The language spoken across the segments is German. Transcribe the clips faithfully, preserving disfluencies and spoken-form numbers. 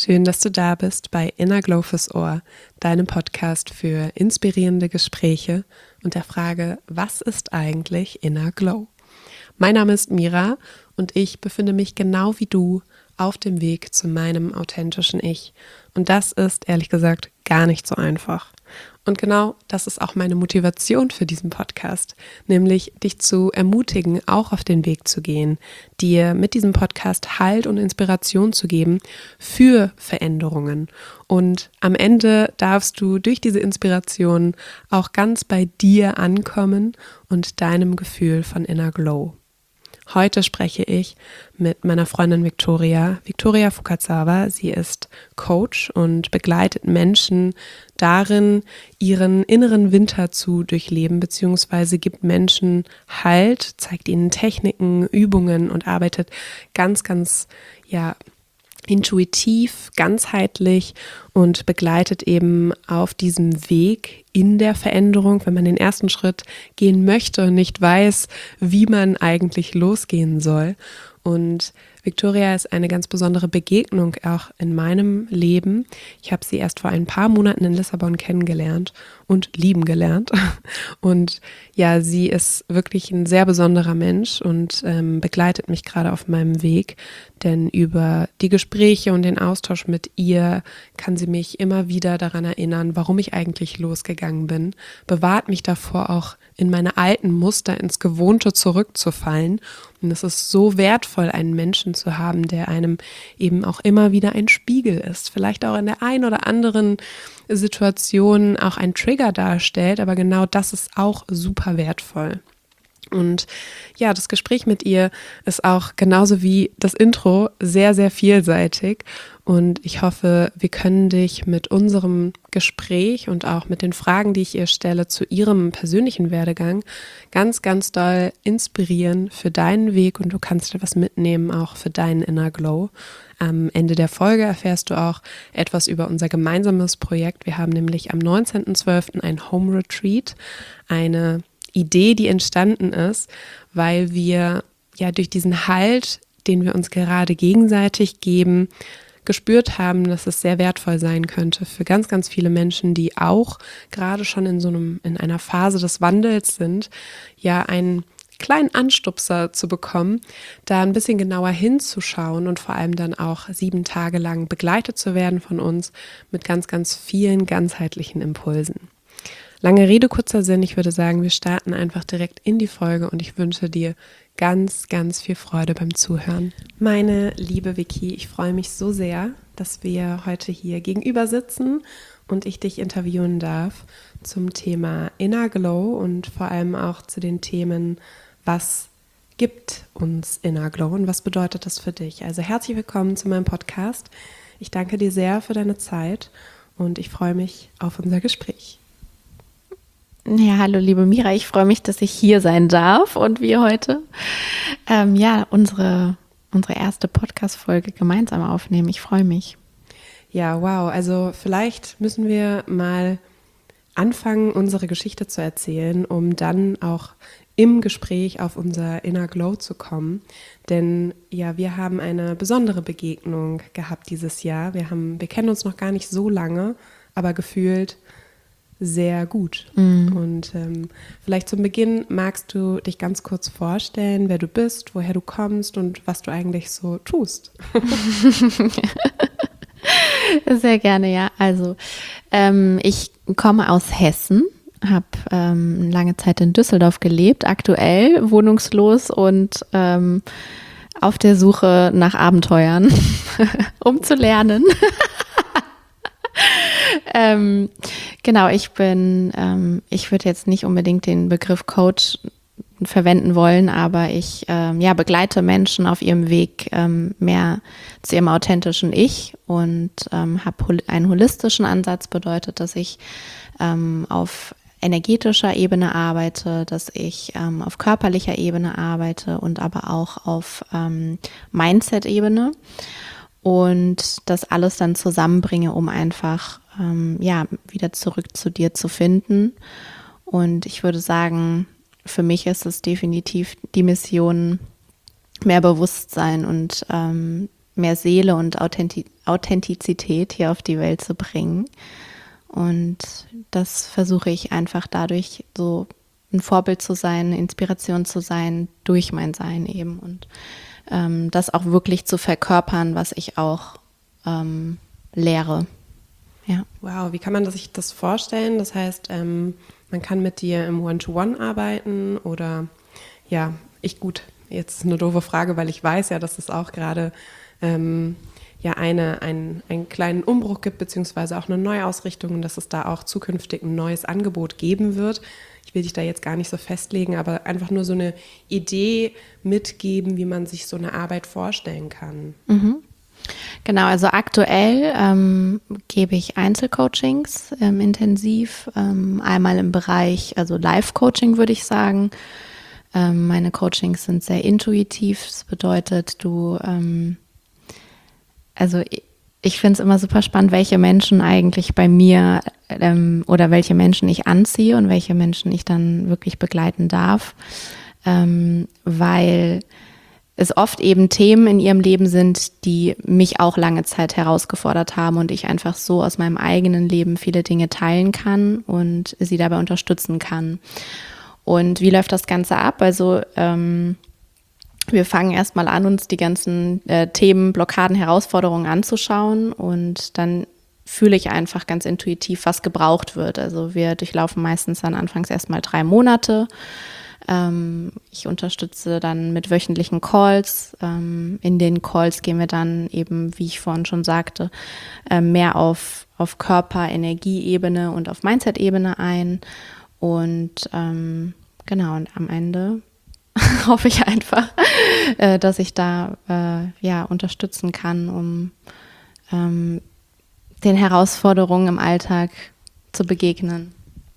Schön, dass du da bist bei Inner Glow fürs Ohr, deinem Podcast für inspirierende Gespräche und der Frage, was ist eigentlich Inner Glow? Mein Name ist Mira und ich befinde mich genau wie du auf dem Weg zu meinem authentischen Ich. Und das ist, ehrlich gesagt, gar nicht so einfach. Und genau das ist auch meine Motivation für diesen Podcast, nämlich dich zu ermutigen, auch auf den Weg zu gehen, dir mit diesem Podcast Halt und Inspiration zu geben für Veränderungen. Und am Ende darfst du durch diese Inspiration auch ganz bei dir ankommen und deinem Gefühl von Inner Glow. Heute spreche ich mit meiner Freundin Victoria, Victoria Fukasawa. Sie ist Coach und begleitet Menschen darin, ihren inneren Winter zu durchleben, beziehungsweise gibt Menschen Halt, zeigt ihnen Techniken, Übungen und arbeitet ganz, ganz, ja, intuitiv, ganzheitlich und begleitet eben auf diesem Weg in der Veränderung, wenn man den ersten Schritt gehen möchte und nicht weiß, wie man eigentlich losgehen soll. Und Victoria ist eine ganz besondere Begegnung auch in meinem Leben. Ich habe sie erst vor ein paar Monaten in Lissabon kennengelernt und lieben gelernt. Und ja, sie ist wirklich ein sehr besonderer Mensch und ähm, begleitet mich gerade auf meinem Weg. Denn über die Gespräche und den Austausch mit ihr kann sie mich immer wieder daran erinnern, warum ich eigentlich losgegangen bin. Bewahrt mich davor, auch in meine alten Muster, ins Gewohnte zurückzufallen. Und es ist so wertvoll, einen Menschen zu haben, der einem eben auch immer wieder ein Spiegel ist. Vielleicht auch in der einen oder anderen Situation auch ein Trigger darstellt, aber genau das ist auch super wertvoll. Und ja, das Gespräch mit ihr ist auch genauso wie das Intro sehr, sehr vielseitig. Und ich hoffe, wir können dich mit unserem Gespräch und auch mit den Fragen, die ich ihr stelle, zu ihrem persönlichen Werdegang ganz, ganz doll inspirieren für deinen Weg. Und du kannst etwas mitnehmen, auch für deinen Inner Glow. Am Ende der Folge erfährst du auch etwas über unser gemeinsames Projekt. Wir haben nämlich am neunzehnten zwölften ein Home Retreat, eine Idee, die entstanden ist, weil wir ja durch diesen Halt, den wir uns gerade gegenseitig geben, gespürt haben, dass es sehr wertvoll sein könnte für ganz, ganz viele Menschen, die auch gerade schon in so einem, in einer Phase des Wandels sind, ja einen kleinen Anstupser zu bekommen, da ein bisschen genauer hinzuschauen und vor allem dann auch sieben Tage lang begleitet zu werden von uns mit ganz, ganz vielen ganzheitlichen Impulsen. Lange Rede, kurzer Sinn, ich würde sagen, wir starten einfach direkt in die Folge und ich wünsche dir ganz, ganz viel Freude beim Zuhören. Meine liebe Vicky, ich freue mich so sehr, dass wir heute hier gegenüber sitzen und ich dich interviewen darf zum Thema Inner Glow und vor allem auch zu den Themen, was gibt uns Inner Glow und was bedeutet das für dich? Also herzlich willkommen zu meinem Podcast. Ich danke dir sehr für deine Zeit und ich freue mich auf unser Gespräch. Ja, hallo liebe Mira, ich freue mich, dass ich hier sein darf und wir heute ähm, ja unsere, unsere erste Podcast-Folge gemeinsam aufnehmen. Ich freue mich. Ja, wow, also vielleicht müssen wir mal anfangen, unsere Geschichte zu erzählen, um dann auch im Gespräch auf unser Inner Glow zu kommen. Denn ja, wir haben eine besondere Begegnung gehabt dieses Jahr. Wir haben, wir kennen uns noch gar nicht so lange, aber gefühlt sehr gut. Mhm. Und ähm, vielleicht zum Beginn magst du dich ganz kurz vorstellen, wer du bist, woher du kommst und was du eigentlich so tust. Sehr gerne, ja. Also ähm, ich komme aus Hessen, habe ähm, lange Zeit in Düsseldorf gelebt, aktuell wohnungslos und ähm, auf der Suche nach Abenteuern, um zu lernen. ähm, genau, ich bin, ähm, ich würde jetzt nicht unbedingt den Begriff Coach verwenden wollen, aber ich ähm, ja, begleite Menschen auf ihrem Weg ähm, mehr zu ihrem authentischen Ich und ähm, habe hol- einen holistischen Ansatz, bedeutet, dass ich ähm, auf energetischer Ebene arbeite, dass ich ähm, auf körperlicher Ebene arbeite und aber auch auf ähm, Mindset-Ebene. Und das alles dann zusammenbringe, um einfach ähm, ja wieder zurück zu dir zu finden. Und ich würde sagen, für mich ist es definitiv die Mission, mehr Bewusstsein und ähm, mehr Seele und Authentiz- Authentizität hier auf die Welt zu bringen. Und das versuche ich einfach dadurch so ein Vorbild zu sein, eine Inspiration zu sein, durch mein Sein eben. Und ähm, das auch wirklich zu verkörpern, was ich auch ähm, lehre. Ja. Wow, wie kann man sich das vorstellen? Das heißt, ähm, man kann mit dir im One-to-One arbeiten oder, ja, ich gut, jetzt eine doofe Frage, weil ich weiß ja, dass es auch gerade ähm, ja eine, ein, einen kleinen Umbruch gibt, beziehungsweise auch eine Neuausrichtung und dass es da auch zukünftig ein neues Angebot geben wird. Ich will dich da jetzt gar nicht so festlegen, aber einfach nur so eine Idee mitgeben, wie man sich so eine Arbeit vorstellen kann. Mhm. Genau, also aktuell ähm, gebe ich Einzelcoachings ähm, intensiv, ähm, einmal im Bereich, also Live-Coaching würde ich sagen. Ähm, meine Coachings sind sehr intuitiv, das bedeutet, du, ähm, also ich, ich finde es immer super spannend, welche Menschen eigentlich bei mir ähm, oder welche Menschen ich anziehe und welche Menschen ich dann wirklich begleiten darf, ähm, weil es oft eben Themen in ihrem Leben sind, die mich auch lange Zeit herausgefordert haben und ich einfach so aus meinem eigenen Leben viele Dinge teilen kann und sie dabei unterstützen kann. Und wie läuft das Ganze ab? Also ähm, wir fangen erstmal an, uns die ganzen äh, Themen, Blockaden, Herausforderungen anzuschauen und dann fühle ich einfach ganz intuitiv, was gebraucht wird. Also wir durchlaufen meistens dann anfangs erstmal drei Monate. Ähm, ich unterstütze dann mit wöchentlichen Calls. Ähm, in den Calls gehen wir dann eben, wie ich vorhin schon sagte, äh, mehr auf, auf Körper-, Energieebene und auf Mindset-Ebene ein. Und ähm, genau, und am Ende hoffe ich einfach, äh, dass ich da äh, ja, unterstützen kann, um ähm, den Herausforderungen im Alltag zu begegnen.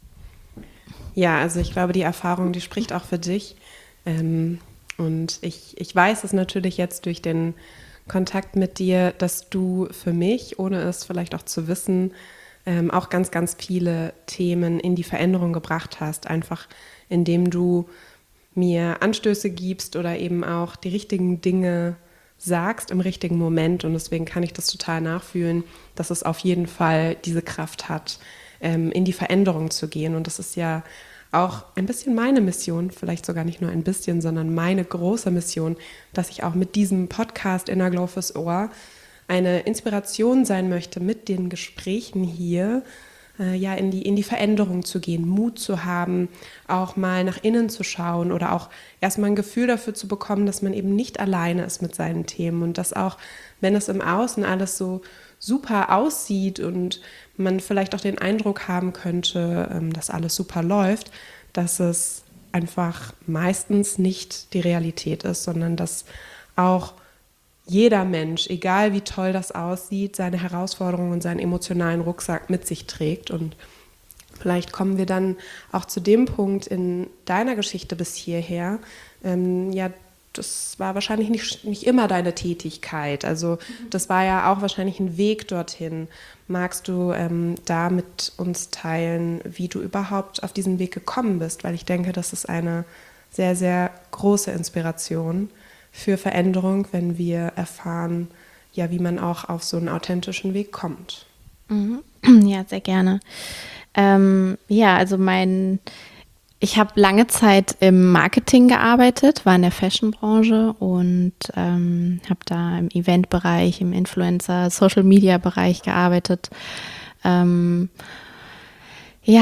Ja, also ich glaube, die Erfahrung, die spricht auch für dich. Ähm, und ich, ich weiß es natürlich jetzt durch den Kontakt mit dir, dass du für mich, ohne es vielleicht auch zu wissen, ähm, auch ganz, ganz viele Themen in die Veränderung gebracht hast. Einfach indem du mir Anstöße gibst oder eben auch die richtigen Dinge sagst im richtigen Moment. Und deswegen kann ich das total nachfühlen, dass es auf jeden Fall diese Kraft hat, ähm, in die Veränderung zu gehen. Und das ist ja auch ein bisschen meine Mission, vielleicht sogar nicht nur ein bisschen, sondern meine große Mission, dass ich auch mit diesem Podcast Inner Glow fürs Ohr eine Inspiration sein möchte, mit den Gesprächen hier äh, ja in die, in die Veränderung zu gehen, Mut zu haben, auch mal nach innen zu schauen oder auch erstmal ein Gefühl dafür zu bekommen, dass man eben nicht alleine ist mit seinen Themen und dass auch, wenn es im Außen alles so super aussieht und man vielleicht auch den Eindruck haben könnte, ähm, dass alles super läuft, dass es einfach meistens nicht die Realität ist, sondern dass auch jeder Mensch, egal wie toll das aussieht, seine Herausforderungen und seinen emotionalen Rucksack mit sich trägt. Und vielleicht kommen wir dann auch zu dem Punkt in deiner Geschichte bis hierher. Ähm, ja, das war wahrscheinlich nicht, nicht immer deine Tätigkeit. Also das war ja auch wahrscheinlich ein Weg dorthin. Magst du ähm, da mit uns teilen, wie du überhaupt auf diesen Weg gekommen bist? Weil ich denke, das ist eine sehr, sehr große Inspiration für Veränderung, wenn wir erfahren, ja, wie man auch auf so einen authentischen Weg kommt. Ja, sehr gerne. Ähm, ja, also mein, ich habe lange Zeit im Marketing gearbeitet, war in der Fashionbranche und ähm, habe da im Eventbereich, im Influencer, Social-Media-Bereich gearbeitet. Ähm, Ja,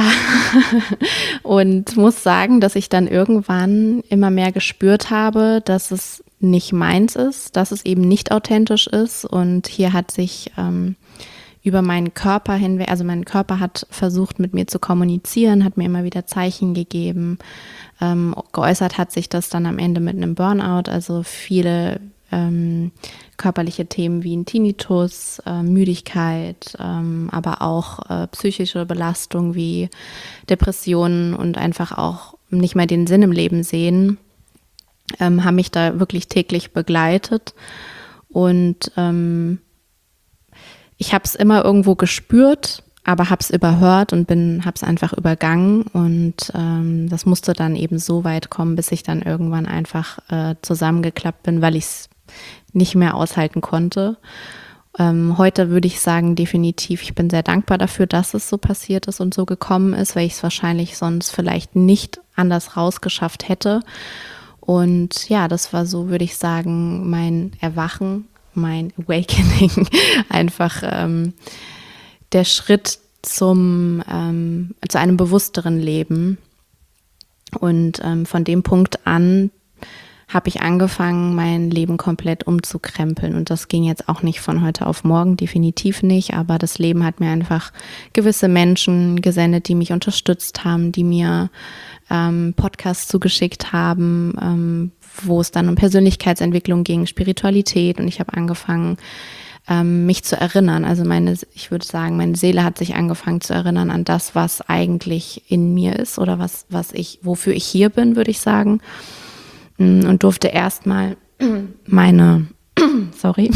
und muss sagen, dass ich dann irgendwann immer mehr gespürt habe, dass es nicht meins ist, dass es eben nicht authentisch ist. Und hier hat sich ähm, über meinen Körper hinweg, also mein Körper hat versucht, mit mir zu kommunizieren, hat mir immer wieder Zeichen gegeben. Ähm, geäußert hat sich das dann am Ende mit einem Burnout, also viele ähm, körperliche Themen wie ein Tinnitus, äh, Müdigkeit, ähm, aber auch äh, psychische Belastung wie Depressionen und einfach auch nicht mehr den Sinn im Leben sehen, ähm, haben mich da wirklich täglich begleitet. Und ähm, ich habe es immer irgendwo gespürt, aber habe es überhört und bin, habe es einfach übergangen. Und ähm, das musste dann eben so weit kommen, bis ich dann irgendwann einfach äh, zusammengeklappt bin, weil ich es nicht mehr aushalten konnte. Ähm, heute würde ich sagen, definitiv, ich bin sehr dankbar dafür, dass es so passiert ist und so gekommen ist, weil ich es wahrscheinlich sonst vielleicht nicht anders rausgeschafft hätte. Und ja, das war so, würde ich sagen, mein Erwachen, mein Awakening, einfach ähm, der Schritt zum, ähm, zu einem bewussteren Leben. Und ähm, von dem Punkt an habe ich angefangen, mein Leben komplett umzukrempeln. Und das ging jetzt auch nicht von heute auf morgen, definitiv nicht. Aber das Leben hat mir einfach gewisse Menschen gesendet, die mich unterstützt haben, die mir ähm, Podcasts zugeschickt haben, ähm, wo es dann um Persönlichkeitsentwicklung ging, Spiritualität. Und ich habe angefangen, ähm, mich zu erinnern. Also meine, ich würde sagen, meine Seele hat sich angefangen zu erinnern an das, was eigentlich in mir ist oder was, was ich, wofür ich hier bin, würde ich sagen. Und durfte erstmal meine, sorry,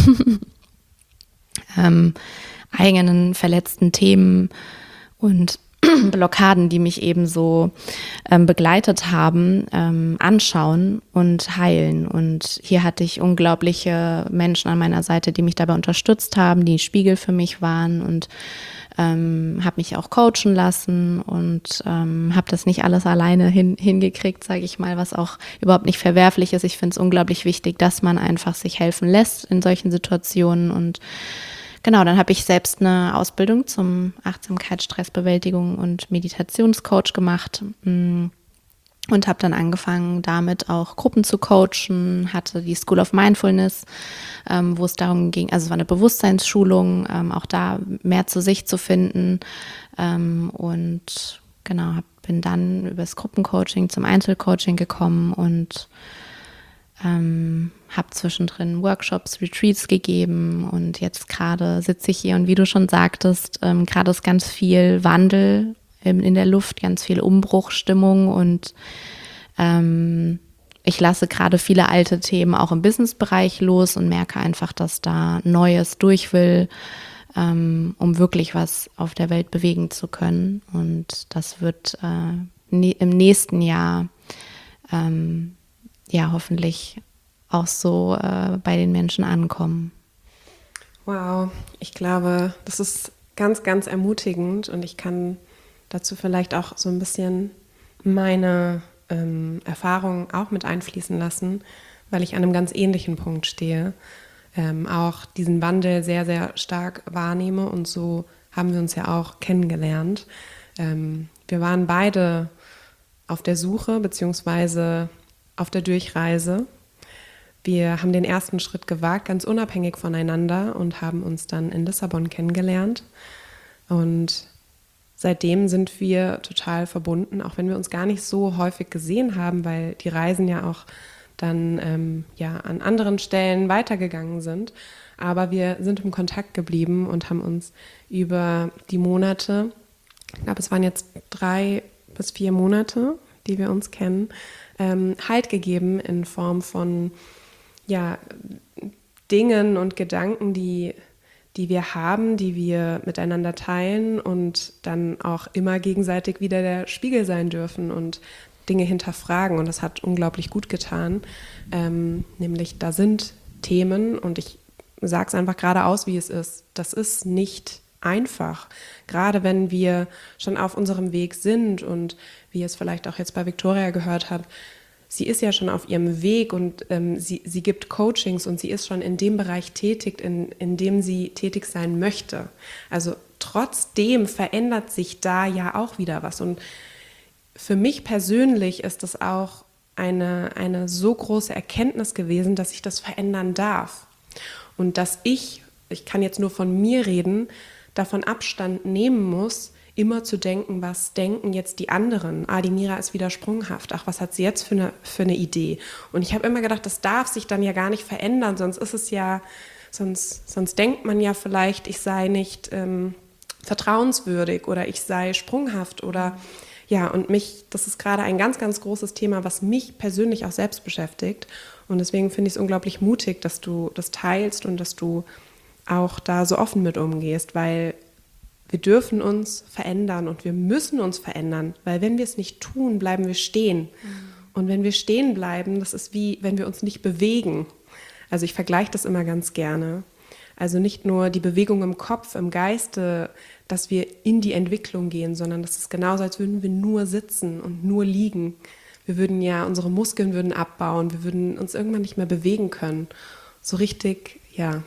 ähm, eigenen verletzten Themen und Blockaden, die mich eben so ähm, begleitet haben, ähm, anschauen und heilen. Und hier hatte ich unglaubliche Menschen an meiner Seite, die mich dabei unterstützt haben, die Spiegel für mich waren und ähm, habe mich auch coachen lassen und ähm, habe das nicht alles alleine hin, hingekriegt, sage ich mal, was auch überhaupt nicht verwerflich ist. Ich finde es unglaublich wichtig, dass man einfach sich helfen lässt in solchen Situationen. Und genau, dann habe ich selbst eine Ausbildung zum Achtsamkeit, Stressbewältigung und Meditationscoach gemacht und habe dann angefangen, damit auch Gruppen zu coachen, hatte die School of Mindfulness, ähm, wo es darum ging, also es war eine Bewusstseinsschulung, ähm, auch da mehr zu sich zu finden ähm, und genau, hab, bin dann über das Gruppencoaching zum Einzelcoaching gekommen und ähm, habe zwischendrin Workshops, Retreats gegeben und jetzt gerade sitze ich hier und wie du schon sagtest, ähm, gerade ist ganz viel Wandel in der Luft, ganz viel Umbruchstimmung und ähm, ich lasse gerade viele alte Themen auch im Businessbereich los und merke einfach, dass da Neues durch will, ähm, um wirklich was auf der Welt bewegen zu können. Und das wird äh, ne- im nächsten Jahr ähm, ja hoffentlich auch so äh, bei den Menschen ankommen. Wow, ich glaube, das ist ganz, ganz ermutigend und ich kann dazu vielleicht auch so ein bisschen meine ähm, Erfahrungen auch mit einfließen lassen, weil ich an einem ganz ähnlichen Punkt stehe. Ähm, auch diesen Wandel sehr, sehr stark wahrnehme und so haben wir uns ja auch kennengelernt. Ähm, wir waren beide auf der Suche beziehungsweise auf der Durchreise. Wir haben den ersten Schritt gewagt, ganz unabhängig voneinander und haben uns dann in Lissabon kennengelernt und seitdem sind wir total verbunden, auch wenn wir uns gar nicht so häufig gesehen haben, weil die Reisen ja auch dann ähm, ja, an anderen Stellen weitergegangen sind. Aber wir sind im Kontakt geblieben und haben uns über die Monate, ich glaube, es waren jetzt drei bis vier Monate, die wir uns kennen, ähm, Halt gegeben in Form von ja, Dingen und Gedanken, die die wir haben, die wir miteinander teilen und dann auch immer gegenseitig wieder der Spiegel sein dürfen und Dinge hinterfragen. Und das hat unglaublich gut getan. Ähm, nämlich da sind Themen und ich sage es einfach geradeaus, wie es ist. Das ist nicht einfach. Gerade wenn wir schon auf unserem Weg sind und wie ihr es vielleicht auch jetzt bei Victoria gehört habt, sie ist ja schon auf ihrem Weg und ähm, sie, sie gibt Coachings und sie ist schon in dem Bereich tätig, in, in dem sie tätig sein möchte. Also trotzdem verändert sich da ja auch wieder was. Und für mich persönlich ist das auch eine, eine so große Erkenntnis gewesen, dass ich das verändern darf. Und dass ich, ich kann jetzt nur von mir reden, davon Abstand nehmen muss, immer zu denken, was denken jetzt die anderen? Ah, die Mira ist wieder sprunghaft. Ach, was hat sie jetzt für eine, für eine Idee? Und ich habe immer gedacht, das darf sich dann ja gar nicht verändern, sonst ist es ja, sonst, sonst denkt man ja vielleicht, ich sei nicht ähm, vertrauenswürdig oder ich sei sprunghaft oder ja, und mich, das ist gerade ein ganz, ganz großes Thema, was mich persönlich auch selbst beschäftigt. Und deswegen finde ich es unglaublich mutig, dass du das teilst und dass du auch da so offen mit umgehst, weil wir dürfen uns verändern und wir müssen uns verändern, weil wenn wir es nicht tun, bleiben wir stehen. Mhm. Und wenn wir stehen bleiben, das ist wie, wenn wir uns nicht bewegen. Also ich vergleiche das immer ganz gerne. Also nicht nur die Bewegung im Kopf, im Geiste, dass wir in die Entwicklung gehen, sondern das ist genauso, als würden wir nur sitzen und nur liegen. Wir würden ja, unsere Muskeln würden abbauen, wir würden uns irgendwann nicht mehr bewegen können. So richtig, ja,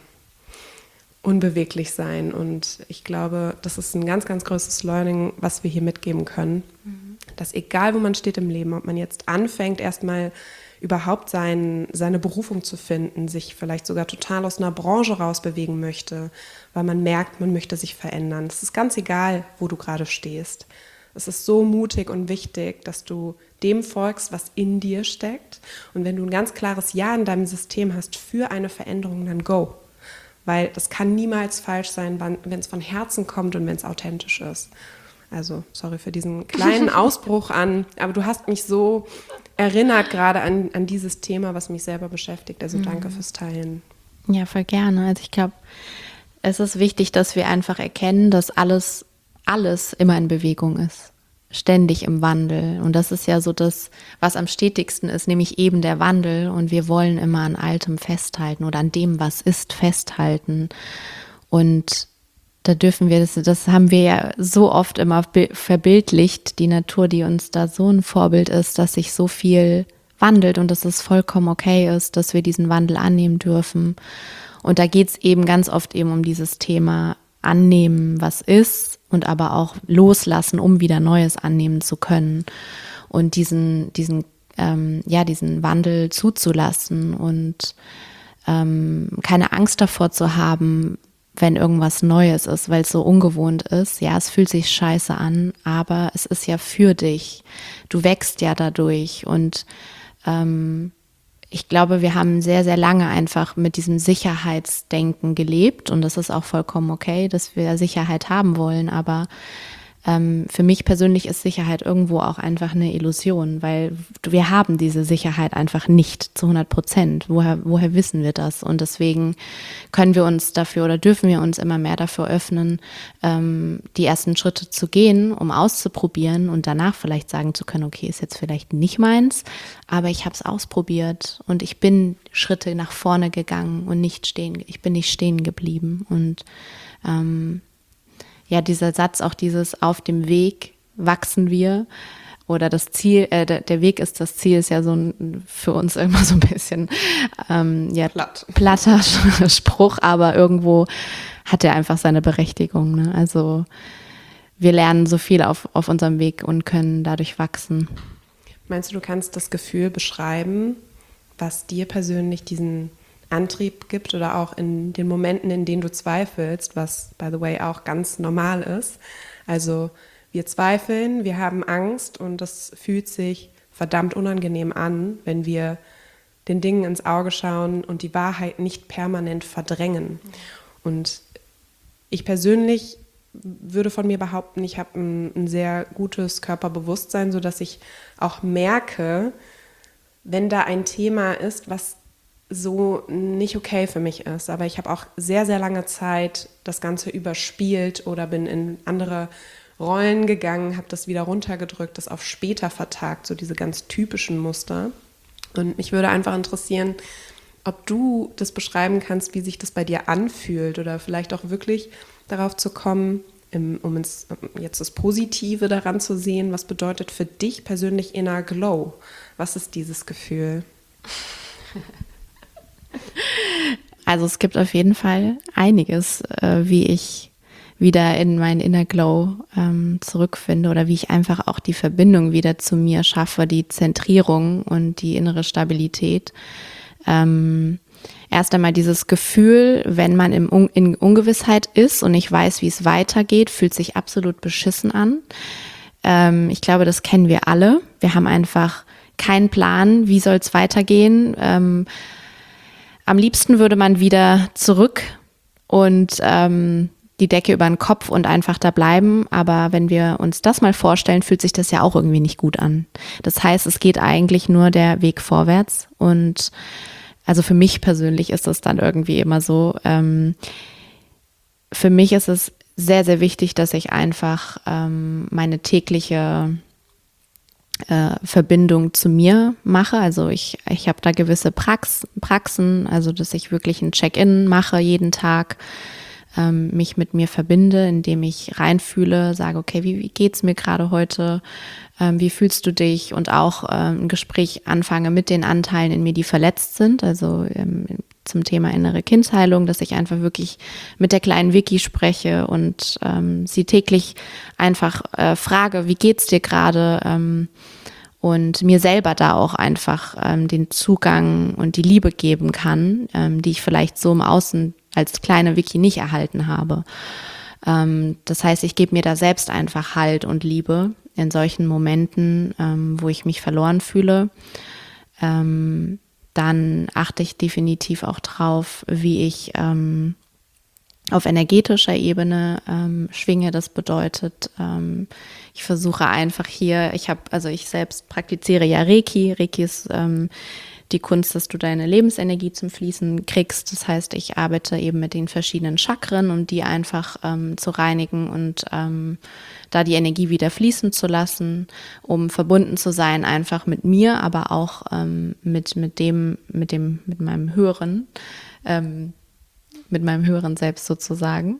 unbeweglich sein. Und ich glaube, das ist ein ganz, ganz großes Learning, was wir hier mitgeben können. Mhm. Dass egal, wo man steht im Leben, ob man jetzt anfängt, erstmal überhaupt sein, seine Berufung zu finden, sich vielleicht sogar total aus einer Branche rausbewegen möchte, weil man merkt, man möchte sich verändern. Es ist ganz egal, wo du gerade stehst. Es ist so mutig und wichtig, dass du dem folgst, was in dir steckt. Und wenn du ein ganz klares Ja in deinem System hast für eine Veränderung, dann go. Weil das kann niemals falsch sein, wenn es von Herzen kommt und wenn es authentisch ist. Also, sorry für diesen kleinen Ausbruch an, aber du hast mich so erinnert gerade an, an dieses Thema, was mich selber beschäftigt. Also mhm. danke fürs Teilen. Ja, voll gerne. Also ich glaube, es ist wichtig, dass wir einfach erkennen, dass alles, alles immer in Bewegung ist. Ständig im Wandel. Und das ist ja so das, was am stetigsten ist, nämlich eben der Wandel. Und wir wollen immer an Altem festhalten oder an dem, was ist, festhalten. Und da dürfen wir, das, das haben wir ja so oft immer verbildlicht, die Natur, die uns da so ein Vorbild ist, dass sich so viel wandelt und dass es vollkommen okay ist, dass wir diesen Wandel annehmen dürfen. Und da geht es eben ganz oft eben um dieses Thema annehmen, was ist, und aber auch loslassen, um wieder Neues annehmen zu können. Und diesen, diesen, ähm, ja, diesen Wandel zuzulassen und ähm, keine Angst davor zu haben, wenn irgendwas Neues ist, weil es so ungewohnt ist. Ja, es fühlt sich scheiße an, aber es ist ja für dich. Du wächst ja dadurch. Und ähm, ich glaube, wir haben sehr, sehr lange einfach mit diesem Sicherheitsdenken gelebt. Und das ist auch vollkommen okay, dass wir Sicherheit haben wollen. Aber ähm, für mich persönlich ist Sicherheit irgendwo auch einfach eine Illusion, weil wir haben diese Sicherheit einfach nicht zu hundert Prozent. Woher, woher wissen wir das? Und deswegen können wir uns dafür oder dürfen wir uns immer mehr dafür öffnen, ähm, die ersten Schritte zu gehen, um auszuprobieren und danach vielleicht sagen zu können, okay, ist jetzt vielleicht nicht meins, aber ich habe es ausprobiert und ich bin Schritte nach vorne gegangen und nicht stehen, ich bin nicht stehen geblieben. Und ähm, ja, dieser Satz, auch dieses auf dem Weg wachsen wir oder das Ziel, äh, der, der Weg ist das Ziel, ist ja so ein, für uns immer so ein bisschen ähm, ja, Platt. platter Spruch, aber irgendwo hat er einfach seine Berechtigung. Ne? Also wir lernen so viel auf, auf unserem Weg und können dadurch wachsen. Meinst du, du kannst das Gefühl beschreiben, was dir persönlich diesen Antrieb gibt oder auch in den Momenten, in denen du zweifelst, was, by the way, auch ganz normal ist. Also wir zweifeln, wir haben Angst und das fühlt sich verdammt unangenehm an, wenn wir den Dingen ins Auge schauen und die Wahrheit nicht permanent verdrängen. Und ich persönlich würde von mir behaupten, ich habe ein, ein sehr gutes Körperbewusstsein, sodass ich auch merke, wenn da ein Thema ist, was so nicht okay für mich ist. Aber ich habe auch sehr, sehr lange Zeit das Ganze überspielt oder bin in andere Rollen gegangen, habe das wieder runtergedrückt, das auf später vertagt, so diese ganz typischen Muster. Und mich würde einfach interessieren, ob du das beschreiben kannst, wie sich das bei dir anfühlt oder vielleicht auch wirklich darauf zu kommen, um ins, jetzt das Positive daran zu sehen, was bedeutet für dich persönlich Inner Glow? Was ist dieses Gefühl? Also es gibt auf jeden Fall einiges, äh, wie ich wieder in meinen Inner Glow ähm, zurückfinde oder wie ich einfach auch die Verbindung wieder zu mir schaffe, die Zentrierung und die innere Stabilität. Ähm, erst einmal dieses Gefühl, wenn man im Un- in Ungewissheit ist und nicht weiß, wie es weitergeht, fühlt sich absolut beschissen an. Ähm, ich glaube, das kennen wir alle. Wir haben einfach keinen Plan, wie soll es weitergehen. Ähm, Am liebsten würde man wieder zurück und ähm, die Decke über den Kopf und einfach da bleiben. Aber wenn wir uns das mal vorstellen, fühlt sich das ja auch irgendwie nicht gut an. Das heißt, es geht eigentlich nur der Weg vorwärts. Und also für mich persönlich ist das dann irgendwie immer so. Ähm, für mich ist es sehr, sehr wichtig, dass ich einfach ähm, meine tägliche äh, Verbindung zu mir mache. Also ich, ich habe da gewisse Prax, Praxen, also dass ich wirklich ein Check-in mache jeden Tag, ähm, mich mit mir verbinde, indem ich reinfühle, sage, okay, wie, wie geht's mir gerade heute? Ähm, wie fühlst du dich? Und auch ähm, ein Gespräch anfange mit den Anteilen in mir, die verletzt sind, also ähm, zum Thema innere Kindsheilung, dass ich einfach wirklich mit der kleinen Vicky spreche und ähm, sie täglich einfach äh, frage, wie geht's dir gerade? Ähm, und mir selber da auch einfach ähm, den Zugang und die Liebe geben kann, ähm, die ich vielleicht so im Außen als kleine Vicky nicht erhalten habe. Ähm, das heißt, ich gebe mir da selbst einfach Halt und Liebe in solchen Momenten, ähm, wo ich mich verloren fühle. Ähm, dann achte ich definitiv auch drauf, wie ich ähm, auf energetischer Ebene ähm, schwinge. Das bedeutet, ähm, ich versuche einfach hier, ich habe, also ich selbst praktiziere ja Reiki. Reiki ist ähm, die Kunst, dass du deine Lebensenergie zum Fließen kriegst. Das heißt, ich arbeite eben mit den verschiedenen Chakren, um die einfach ähm, zu reinigen und ähm, da die Energie wieder fließen zu lassen, um verbunden zu sein, einfach mit mir, aber auch ähm, mit, mit dem, mit dem, mit meinem Höheren, ähm, mit meinem höheren Selbst sozusagen.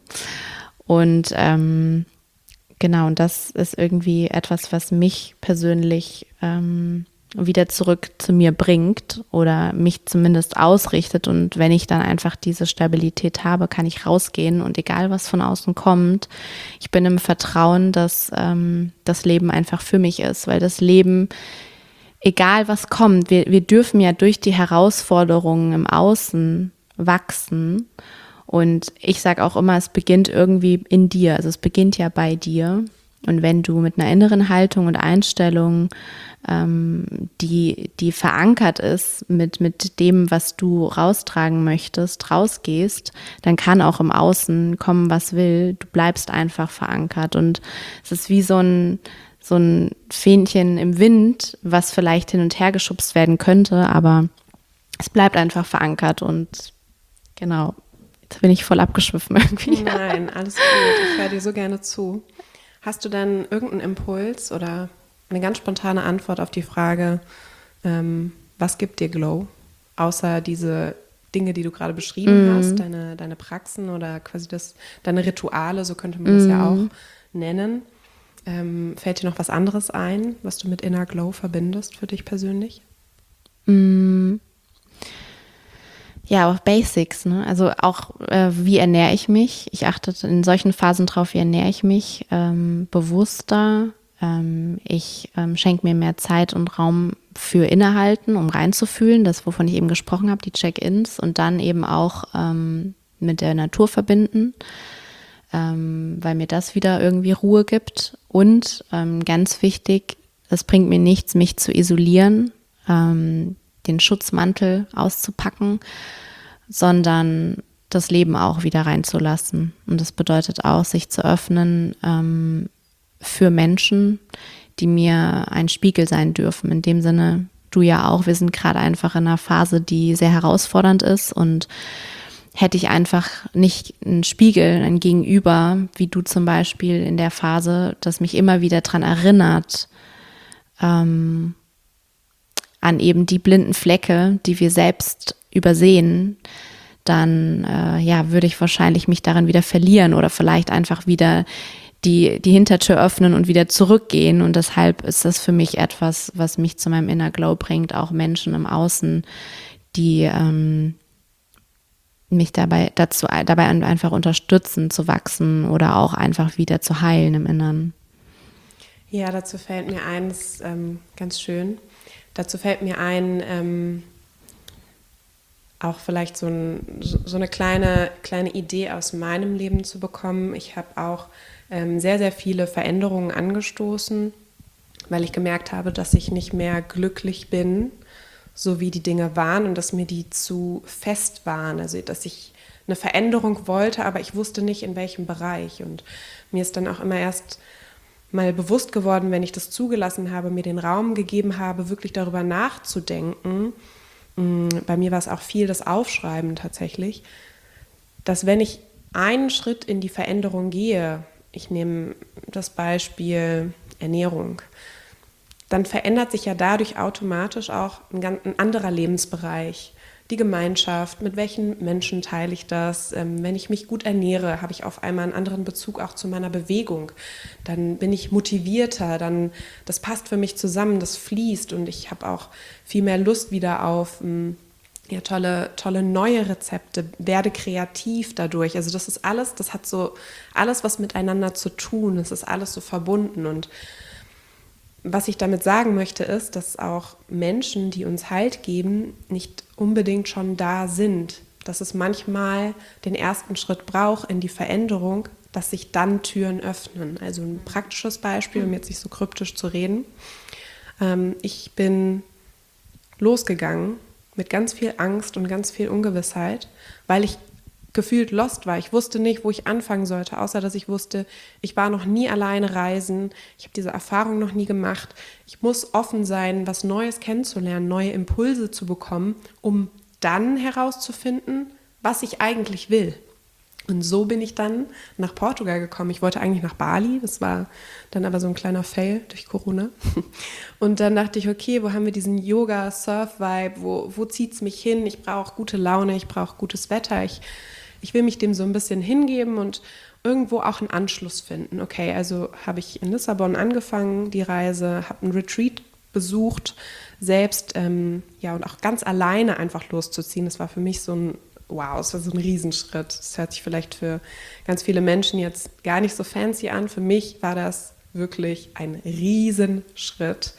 Und ähm, genau, und das ist irgendwie etwas, was mich persönlich ähm, wieder zurück zu mir bringt oder mich zumindest ausrichtet. Und wenn ich dann einfach diese Stabilität habe, kann ich rausgehen und egal, was von außen kommt, ich bin im Vertrauen, dass ähm, das Leben einfach für mich ist, weil das Leben, egal was kommt, wir, wir dürfen ja durch die Herausforderungen im Außen wachsen. Und ich sage auch immer, es beginnt irgendwie in dir, also es beginnt ja bei dir. Und wenn du mit einer inneren Haltung und Einstellung, ähm, die, die verankert ist mit, mit dem, was du raustragen möchtest, rausgehst, dann kann auch im Außen kommen, was will. Du bleibst einfach verankert. Und es ist wie so ein, so ein Fähnchen im Wind, was vielleicht hin und her geschubst werden könnte, aber es bleibt einfach verankert. Und genau, jetzt bin ich voll abgeschwiffen irgendwie. Nein, alles gut. Ich höre dir so gerne zu. Hast du denn irgendeinen Impuls oder eine ganz spontane Antwort auf die Frage, ähm, was gibt dir Glow? Außer diese Dinge, die du gerade beschrieben mm. hast, deine, deine Praxen oder quasi das, deine Rituale, so könnte man mm. das ja auch nennen. Ähm, fällt dir noch was anderes ein, was du mit Inner Glow verbindest für dich persönlich? Mm. Ja, auch Basics, ne? Also auch, äh, wie ernähre ich mich? Ich achte in solchen Phasen drauf, wie ernähre ich mich ähm, bewusster. Ähm, ich ähm, schenke mir mehr Zeit und Raum für Innehalten, um reinzufühlen, das, wovon ich eben gesprochen habe, die Check-ins und dann eben auch ähm, mit der Natur verbinden, ähm, weil mir das wieder irgendwie Ruhe gibt. Und ähm, ganz wichtig, es bringt mir nichts, mich zu isolieren, ähm, den Schutzmantel auszupacken, sondern das Leben auch wieder reinzulassen. Und das bedeutet auch, sich zu öffnen ähm, für Menschen, die mir ein Spiegel sein dürfen. In dem Sinne, du ja auch, wir sind gerade einfach in einer Phase, die sehr herausfordernd ist und hätte ich einfach nicht einen Spiegel, ein Gegenüber, wie du zum Beispiel in der Phase, das mich immer wieder daran erinnert, ähm, an eben die blinden Flecke, die wir selbst übersehen, dann äh, ja, würde ich wahrscheinlich mich darin wieder verlieren oder vielleicht einfach wieder die, die Hintertür öffnen und wieder zurückgehen. Und deshalb ist das für mich etwas, was mich zu meinem Inner Glow bringt, auch Menschen im Außen, die ähm, mich dabei dazu dabei einfach unterstützen, zu wachsen oder auch einfach wieder zu heilen im Inneren. Ja, dazu fällt mir eins ähm, ganz schön. Dazu fällt mir ein, ähm, auch vielleicht so, ein, so eine kleine, kleine Idee aus meinem Leben zu bekommen. Ich habe auch ähm, sehr, sehr viele Veränderungen angestoßen, weil ich gemerkt habe, dass ich nicht mehr glücklich bin, so wie die Dinge waren und dass mir die zu fest waren. Also dass ich eine Veränderung wollte, aber ich wusste nicht, in welchem Bereich. Und mir ist dann auch immer erst mal bewusst geworden, wenn ich das zugelassen habe, mir den Raum gegeben habe, wirklich darüber nachzudenken. Bei mir war es auch viel das Aufschreiben tatsächlich, dass wenn ich einen Schritt in die Veränderung gehe, ich nehme das Beispiel Ernährung, dann verändert sich ja dadurch automatisch auch ein, ganz, ein anderer Lebensbereich. Die Gemeinschaft, mit welchen Menschen teile ich das? Ähm, wenn ich mich gut ernähre, habe ich auf einmal einen anderen Bezug auch zu meiner Bewegung. Dann bin ich motivierter, dann das passt für mich zusammen, das fließt und ich habe auch viel mehr Lust wieder auf ähm, ja, tolle, tolle neue Rezepte, werde kreativ dadurch. Also das ist alles, das hat so alles was miteinander zu tun. Es ist alles so verbunden und was ich damit sagen möchte, ist, dass auch Menschen, die uns Halt geben, nicht unbedingt schon da sind. Dass es manchmal den ersten Schritt braucht in die Veränderung, dass sich dann Türen öffnen. Also ein praktisches Beispiel, um jetzt nicht so kryptisch zu reden. Ähm, ich bin losgegangen mit ganz viel Angst und ganz viel Ungewissheit, weil ich gefühlt lost war. Ich wusste nicht, wo ich anfangen sollte, außer dass ich wusste, ich war noch nie alleine reisen, ich habe diese Erfahrung noch nie gemacht. Ich muss offen sein, was Neues kennenzulernen, neue Impulse zu bekommen, um dann herauszufinden, was ich eigentlich will. Und so bin ich dann nach Portugal gekommen. Ich wollte eigentlich nach Bali, das war dann aber so ein kleiner Fail durch Corona. Und dann dachte ich, okay, wo haben wir diesen Yoga-Surf-Vibe, wo, wo zieht es mich hin? Ich brauche gute Laune, ich brauche gutes Wetter, ich Ich will mich dem so ein bisschen hingeben und irgendwo auch einen Anschluss finden. Okay, also habe ich in Lissabon angefangen, die Reise, habe einen Retreat besucht, selbst ähm, ja und auch ganz alleine einfach loszuziehen. Das war für mich so ein, wow, es war so ein Riesenschritt. Das hört sich vielleicht für ganz viele Menschen jetzt gar nicht so fancy an. Für mich war das wirklich ein Riesenschritt,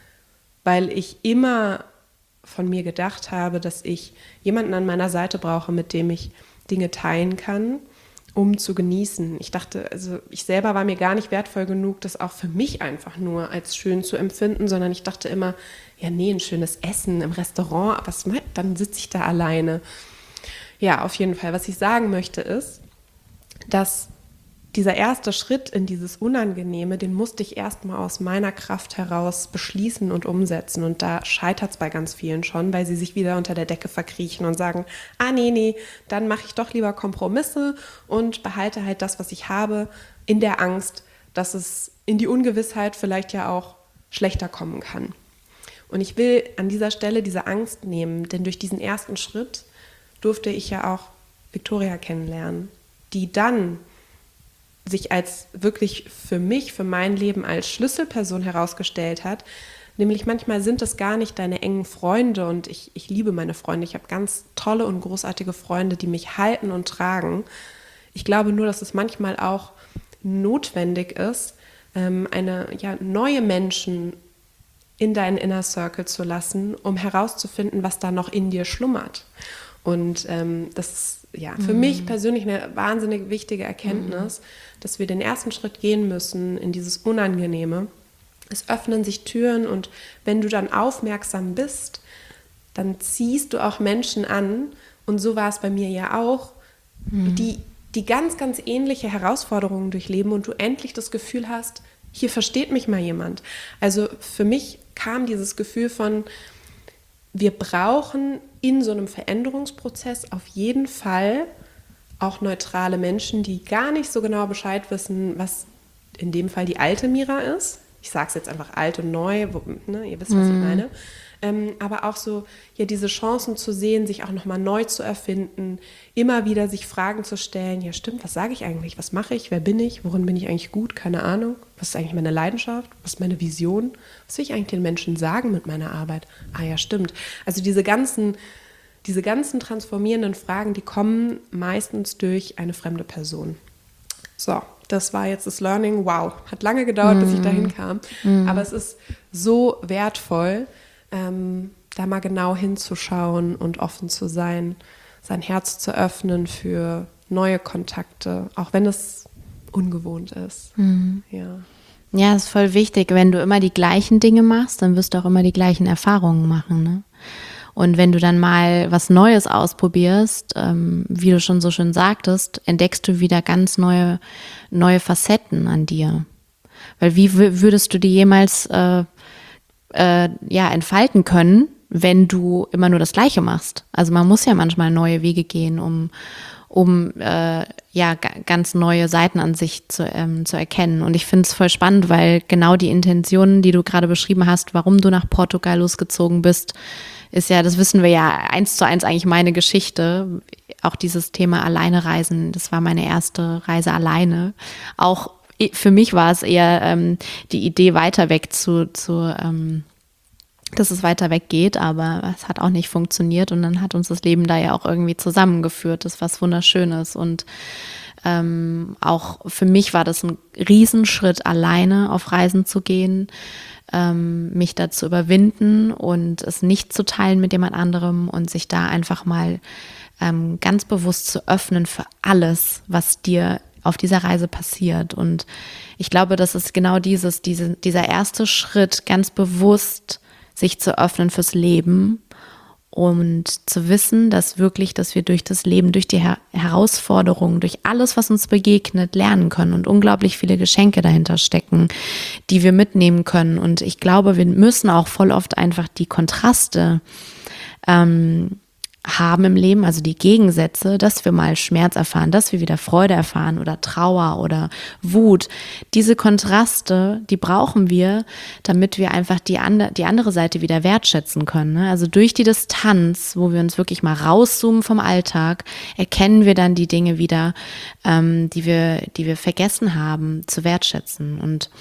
weil ich immer von mir gedacht habe, dass ich jemanden an meiner Seite brauche, mit dem ich Dinge teilen kann, um zu genießen. Ich dachte, also ich selber war mir gar nicht wertvoll genug, das auch für mich einfach nur als schön zu empfinden, sondern ich dachte immer, ja nee, ein schönes Essen im Restaurant, was dann sitze ich da alleine. Ja, auf jeden Fall. Was ich sagen möchte ist, dass dieser erste Schritt in dieses Unangenehme, den musste ich erstmal aus meiner Kraft heraus beschließen und umsetzen. Und da scheitert es bei ganz vielen schon, weil sie sich wieder unter der Decke verkriechen und sagen, ah nee, nee, dann mache ich doch lieber Kompromisse und behalte halt das, was ich habe, in der Angst, dass es in die Ungewissheit vielleicht ja auch schlechter kommen kann. Und ich will an dieser Stelle diese Angst nehmen, denn durch diesen ersten Schritt durfte ich ja auch Victoria kennenlernen, die dann sich als wirklich für mich, für mein Leben als Schlüsselperson herausgestellt hat. Nämlich manchmal sind es gar nicht deine engen Freunde und ich, ich liebe meine Freunde. Ich habe ganz tolle und großartige Freunde, die mich halten und tragen. Ich glaube nur, dass es manchmal auch notwendig ist, eine ja, neue Menschen in deinen Inner Circle zu lassen, um herauszufinden, was da noch in dir schlummert. Und ähm, das ist ja für mhm. mich persönlich eine wahnsinnig wichtige Erkenntnis, mhm. dass wir den ersten Schritt gehen müssen in dieses Unangenehme. Es öffnen sich Türen und wenn du dann aufmerksam bist, dann ziehst du auch Menschen an und so war es bei mir ja auch, mhm. die, die ganz, ganz ähnliche Herausforderungen durchleben und du endlich das Gefühl hast, hier versteht mich mal jemand. Also für mich kam dieses Gefühl von, wir brauchen in so einem Veränderungsprozess auf jeden Fall auch neutrale Menschen, die gar nicht so genau Bescheid wissen, was in dem Fall die alte Mira ist. Ich sage es jetzt einfach alt und neu, wo, ne, ihr wisst, was mm. ich meine. Ähm, aber auch so ja, diese Chancen zu sehen, sich auch nochmal neu zu erfinden, immer wieder sich Fragen zu stellen, ja stimmt, was sage ich eigentlich, was mache ich, wer bin ich, worin bin ich eigentlich gut, keine Ahnung, was ist eigentlich meine Leidenschaft, was ist meine Vision, was will ich eigentlich den Menschen sagen mit meiner Arbeit, ah ja stimmt, also diese ganzen, diese ganzen transformierenden Fragen, die kommen meistens durch eine fremde Person. So, das war jetzt das Learning, wow, hat lange gedauert, mm. bis ich dahin kam, mm. aber es ist so wertvoll, Ähm, da mal genau hinzuschauen und offen zu sein, sein Herz zu öffnen für neue Kontakte, auch wenn es ungewohnt ist. Mhm. Ja. Ja, ist voll wichtig. Wenn du immer die gleichen Dinge machst, dann wirst du auch immer die gleichen Erfahrungen machen, ne? Und wenn du dann mal was Neues ausprobierst, ähm, wie du schon so schön sagtest, entdeckst du wieder ganz neue, neue Facetten an dir. Weil wie w- würdest du die jemals äh, Äh, ja, entfalten können, wenn du immer nur das Gleiche machst. Also man muss ja manchmal neue Wege gehen, um, um äh, ja g- ganz neue Seiten an sich zu, ähm, zu erkennen. Und ich finde es voll spannend, weil genau die Intentionen, die du gerade beschrieben hast, warum du nach Portugal losgezogen bist, ist ja, das wissen wir ja, eins zu eins eigentlich meine Geschichte. Auch dieses Thema alleine reisen, das war meine erste Reise alleine. Auch für mich war es eher ähm, die Idee, weiter weg zu, zu ähm, dass es weiter weg geht, aber es hat auch nicht funktioniert und dann hat uns das Leben da ja auch irgendwie zusammengeführt. Das ist was Wunderschönes und ähm, auch für mich war das ein Riesenschritt, alleine auf Reisen zu gehen, ähm, mich da zu überwinden und es nicht zu teilen mit jemand anderem und sich da einfach mal ähm, ganz bewusst zu öffnen für alles, was dir auf dieser Reise passiert. Und ich glaube, das ist genau dieses, diese, dieser erste Schritt, ganz bewusst sich zu öffnen fürs Leben und zu wissen, dass wirklich, dass wir durch das Leben, durch die Her- Herausforderungen, durch alles, was uns begegnet, lernen können und unglaublich viele Geschenke dahinter stecken, die wir mitnehmen können. Und ich glaube, wir müssen auch voll oft einfach die Kontraste ähm, haben im Leben, also die Gegensätze, dass wir mal Schmerz erfahren, dass wir wieder Freude erfahren oder Trauer oder Wut. Diese Kontraste, die brauchen wir, damit wir einfach die, andre, die andere Seite wieder wertschätzen können. Ne? Also durch die Distanz, wo wir uns wirklich mal rauszoomen vom Alltag, erkennen wir dann die Dinge wieder, ähm, die wir, die wir vergessen haben, zu wertschätzen. Und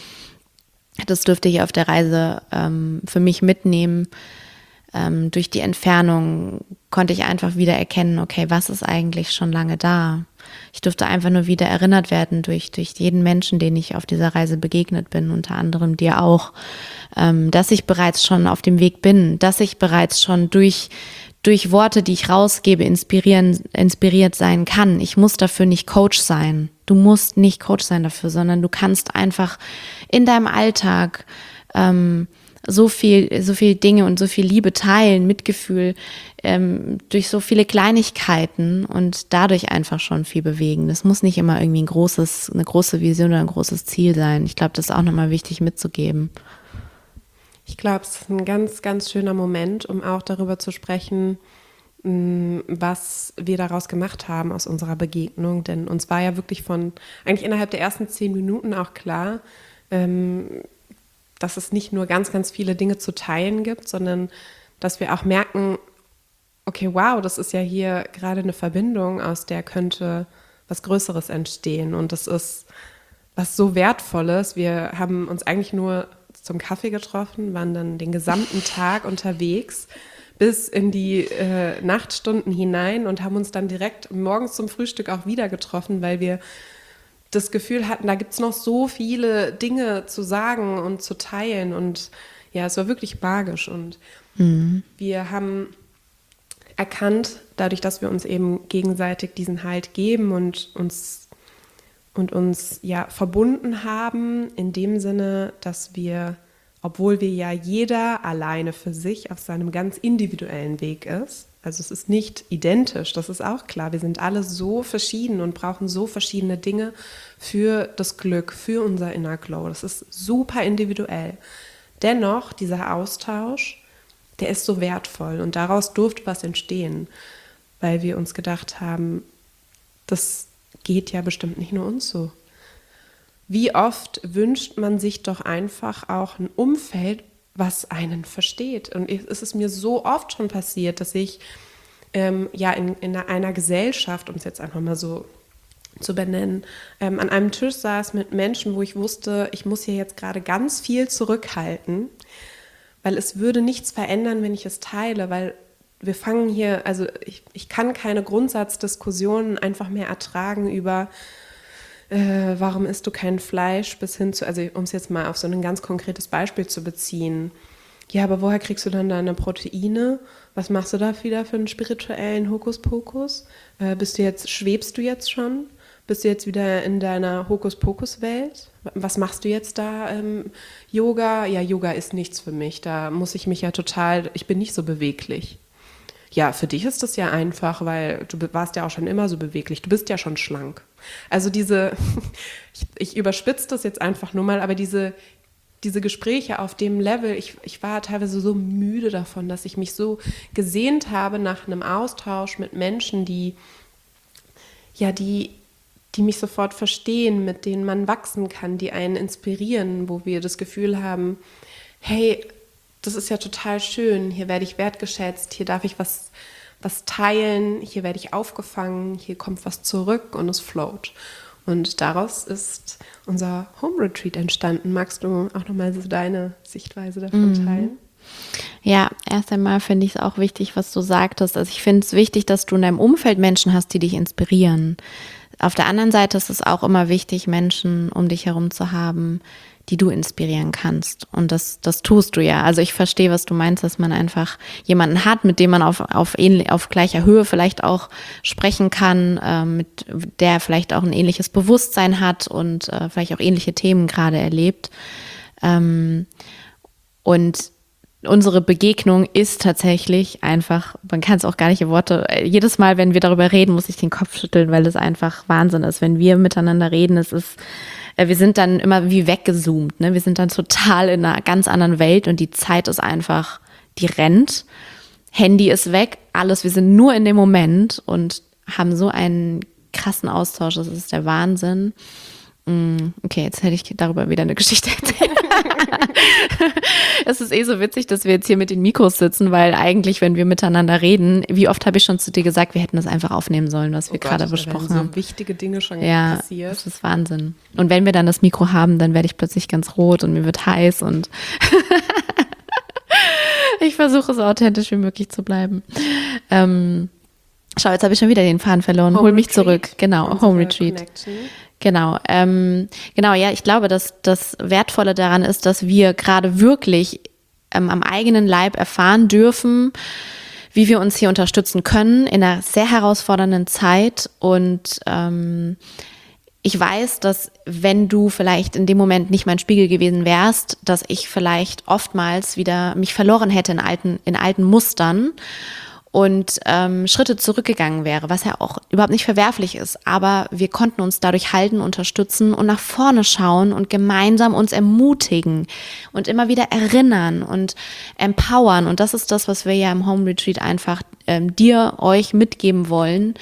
das dürfte ich auf der Reise ähm, für mich mitnehmen. Ähm, durch die Entfernung konnte ich einfach wieder erkennen, okay, was ist eigentlich schon lange da? Ich durfte einfach nur wieder erinnert werden durch, durch jeden Menschen, den ich auf dieser Reise begegnet bin, unter anderem dir auch, ähm, dass ich bereits schon auf dem Weg bin, dass ich bereits schon durch, durch Worte, die ich rausgebe, inspirieren, inspiriert sein kann. Ich muss dafür nicht Coach sein. Du musst nicht Coach sein dafür, sondern du kannst einfach in deinem Alltag ähm, so viel, so viel Dinge und so viel Liebe teilen, Mitgefühl, ähm, durch so viele Kleinigkeiten und dadurch einfach schon viel bewegen. Das muss nicht immer irgendwie ein großes, eine große Vision oder ein großes Ziel sein. Ich glaube, das ist auch nochmal wichtig mitzugeben. Ich glaube, es ist ein ganz, ganz schöner Moment, um auch darüber zu sprechen, was wir daraus gemacht haben aus unserer Begegnung. Denn uns war ja wirklich von, eigentlich innerhalb der ersten zehn Minuten auch klar, ähm, dass es nicht nur ganz, ganz viele Dinge zu teilen gibt, sondern dass wir auch merken, okay, wow, das ist ja hier gerade eine Verbindung, aus der könnte was Größeres entstehen. Und das ist was so Wertvolles. Wir haben uns eigentlich nur zum Kaffee getroffen, waren dann den gesamten Tag unterwegs bis in die äh, Nachtstunden hinein und haben uns dann direkt morgens zum Frühstück auch wieder getroffen, weil wir das Gefühl hatten, da gibt es noch so viele Dinge zu sagen und zu teilen. Und ja, es war wirklich magisch. Und mhm. wir haben erkannt, dadurch, dass wir uns eben gegenseitig diesen Halt geben und uns, und uns ja verbunden haben, in dem Sinne, dass wir, obwohl wir ja jeder alleine für sich auf seinem ganz individuellen Weg ist, also es ist nicht identisch, das ist auch klar. Wir sind alle so verschieden und brauchen so verschiedene Dinge für das Glück, für unser Inner Glow. Das ist super individuell. Dennoch, dieser Austausch, der ist so wertvoll und daraus durfte was entstehen, weil wir uns gedacht haben, das geht ja bestimmt nicht nur uns so. Wie oft wünscht man sich doch einfach auch ein Umfeld, was einen versteht. Und es ist mir so oft schon passiert, dass ich ähm, ja in, in einer Gesellschaft, um es jetzt einfach mal so zu benennen, ähm, an einem Tisch saß mit Menschen, wo ich wusste, ich muss hier jetzt gerade ganz viel zurückhalten, weil es würde nichts verändern, wenn ich es teile, weil wir fangen hier, also ich, ich kann keine Grundsatzdiskussionen einfach mehr ertragen über Äh, warum isst du kein Fleisch, bis hin zu, also um es jetzt mal auf so ein ganz konkretes Beispiel zu beziehen. Ja, aber woher kriegst du dann deine Proteine? Was machst du da wieder für einen spirituellen Hokuspokus? Äh, bist du jetzt, schwebst du jetzt schon? Bist du jetzt wieder in deiner Hokuspokus-Welt? Was machst du jetzt da? Ähm, Yoga? Ja, Yoga ist nichts für mich. Da muss ich mich ja total, ich bin nicht so beweglich. Ja, für dich ist das ja einfach, weil du warst ja auch schon immer so beweglich. Du bist ja schon schlank. Also diese, ich, ich überspitze das jetzt einfach nur mal, aber diese, diese Gespräche auf dem Level, ich, ich war teilweise so müde davon, dass ich mich so gesehnt habe nach einem Austausch mit Menschen, die ja, die, die mich sofort verstehen, mit denen man wachsen kann, die einen inspirieren, wo wir das Gefühl haben, hey, das ist ja total schön, hier werde ich wertgeschätzt, hier darf ich was, was teilen, hier werde ich aufgefangen, hier kommt was zurück und es float. Und daraus ist unser Home Retreat entstanden. Magst du auch nochmal so deine Sichtweise davon Mhm. teilen? Ja, erst einmal finde ich es auch wichtig, was du sagtest. Also ich finde es wichtig, dass du in deinem Umfeld Menschen hast, die dich inspirieren. Auf der anderen Seite ist es auch immer wichtig, Menschen um dich herum zu haben, die du inspirieren kannst. Und das, das tust du ja. Also ich verstehe, was du meinst, dass man einfach jemanden hat, mit dem man auf, auf, ähnlich, auf gleicher Höhe vielleicht auch sprechen kann, äh, mit der vielleicht auch ein ähnliches Bewusstsein hat und äh, vielleicht auch ähnliche Themen gerade erlebt. Ähm, und unsere Begegnung ist tatsächlich einfach, man kann es auch gar nicht in Worte, jedes Mal, wenn wir darüber reden, muss ich den Kopf schütteln, weil es einfach Wahnsinn ist. Wenn wir miteinander reden, es ist, wir sind dann immer wie weggezoomt, ne? Wir sind dann total in einer ganz anderen Welt und die Zeit ist einfach, die rennt. Handy ist weg, alles, wir sind nur in dem Moment und haben so einen krassen Austausch, das ist der Wahnsinn. Okay, jetzt hätte ich darüber wieder eine Geschichte erzählt. Es ist eh so witzig, dass wir jetzt hier mit den Mikros sitzen, weil eigentlich, wenn wir miteinander reden, wie oft habe ich schon zu dir gesagt, wir hätten das einfach aufnehmen sollen, was Oh wir Gott, gerade da besprochen werden so haben. wichtige Dinge schon Ja, passiert. das ist Wahnsinn. Und wenn wir dann das Mikro haben, dann werde ich plötzlich ganz rot und mir wird heiß und ich versuche so authentisch wie möglich zu bleiben. Ähm, schau, jetzt habe ich schon wieder den Faden verloren. Home Hol mich Retreat, zurück. Genau, unsere Home Retreat. Connection. Genau, ähm, genau, ja, ich glaube, dass das Wertvolle daran ist, dass wir gerade wirklich ähm, am eigenen Leib erfahren dürfen, wie wir uns hier unterstützen können in einer sehr herausfordernden Zeit. Und ähm, ich weiß, dass wenn du vielleicht in dem Moment nicht mein Spiegel gewesen wärst, dass ich vielleicht oftmals wieder mich verloren hätte in alten, in alten Mustern und ähm, Schritte zurückgegangen wäre, was ja auch überhaupt nicht verwerflich ist. Aber wir konnten uns dadurch halten, unterstützen und nach vorne schauen und gemeinsam uns ermutigen und immer wieder erinnern und empowern. Und das ist das, was wir ja im Home Retreat einfach ähm, dir, euch mitgeben wollen,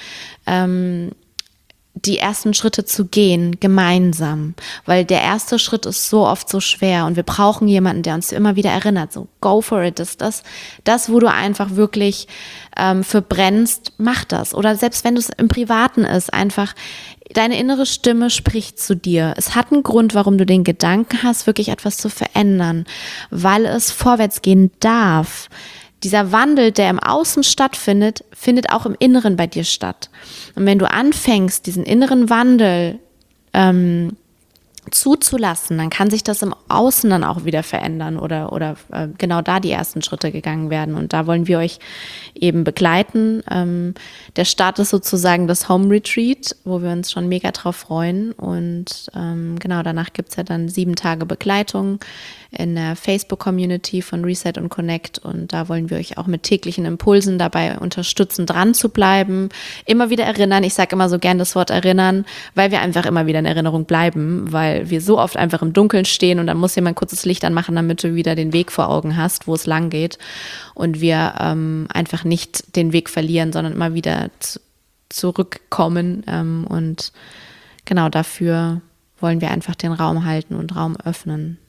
ähm, die ersten Schritte zu gehen, gemeinsam. Weil der erste Schritt ist so oft so schwer und wir brauchen jemanden, der uns immer wieder erinnert, so go for it, das, das, das wo du einfach wirklich ähm, für brennst, mach das. Oder selbst wenn es im Privaten ist, einfach deine innere Stimme spricht zu dir. Es hat einen Grund, warum du den Gedanken hast, wirklich etwas zu verändern, weil es vorwärts gehen darf. Dieser Wandel, der im Außen stattfindet, findet auch im Inneren bei dir statt. Und wenn du anfängst, diesen inneren Wandel ähm, zuzulassen, dann kann sich das im Außen dann auch wieder verändern oder, oder äh, genau da die ersten Schritte gegangen werden. Und da wollen wir euch eben begleiten. Ähm, der Start ist sozusagen das Home Retreat, wo wir uns schon mega drauf freuen. Und ähm, genau, danach gibt es ja dann sieben Tage Begleitung in der Facebook-Community von Reset und Connect. Und da wollen wir euch auch mit täglichen Impulsen dabei unterstützen, dran zu bleiben. Immer wieder erinnern. Ich sage immer so gern das Wort erinnern, weil wir einfach immer wieder in Erinnerung bleiben, weil wir so oft einfach im Dunkeln stehen und dann muss jemand kurzes Licht anmachen, damit du wieder den Weg vor Augen hast, wo es lang geht. Und wir ähm, einfach nicht den Weg verlieren, sondern immer wieder zu, zurückkommen. Ähm, und genau dafür wollen wir einfach den Raum halten und Raum öffnen.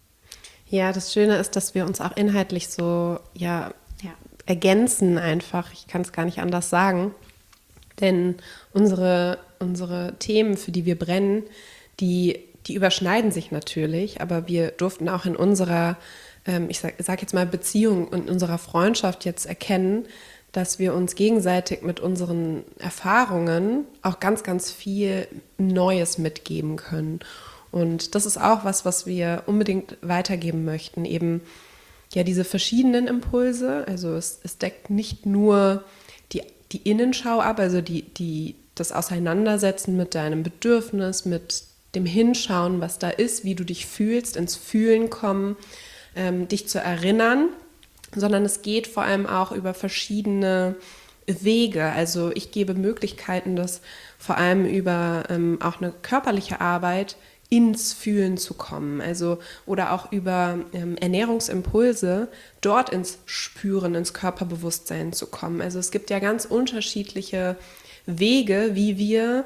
Ja, das Schöne ist, dass wir uns auch inhaltlich so ja, ja, ergänzen einfach. Ich kann es gar nicht anders sagen. Denn unsere, unsere Themen, für die wir brennen, die, die überschneiden sich natürlich. Aber wir durften auch in unserer, ähm, ich sag, sag jetzt mal Beziehung und unserer Freundschaft jetzt erkennen, dass wir uns gegenseitig mit unseren Erfahrungen auch ganz, ganz viel Neues mitgeben können. Und das ist auch was, was wir unbedingt weitergeben möchten, eben ja diese verschiedenen Impulse. Also es, es deckt nicht nur die, die Innenschau ab, also die, die, das Auseinandersetzen mit deinem Bedürfnis, mit dem Hinschauen, was da ist, wie du dich fühlst, ins Fühlen kommen, ähm, dich zu erinnern, sondern es geht vor allem auch über verschiedene Wege. Also ich gebe Möglichkeiten, das vor allem über ähm, auch eine körperliche Arbeit ins Fühlen zu kommen, also oder auch über ähm, Ernährungsimpulse dort ins Spüren, ins Körperbewusstsein zu kommen. Also es gibt ja ganz unterschiedliche Wege, wie wir